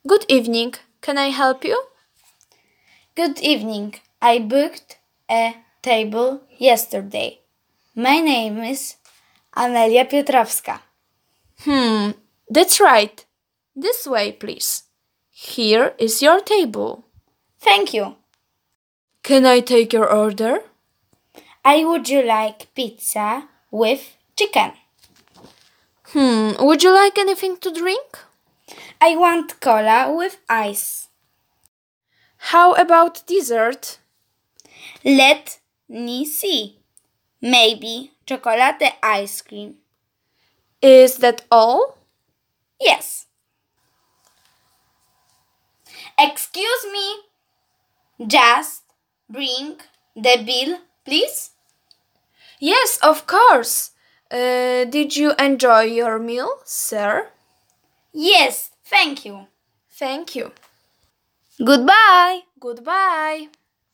Good evening. Can I help you? Good evening. I booked a table yesterday. My name is Amelia Piotrowska. That's right. This way, please. Here is your table. Thank you. Can I take your order? Would you like pizza with chicken? Would you like anything to drink? I want cola with ice. How about dessert? Let me see. Maybe chocolate ice cream. Is that all? Yes. Excuse me. Just bring the bill, please. Yes, of course. Did you enjoy your meal, sir? Yes, thank you. Thank you. Goodbye. Goodbye.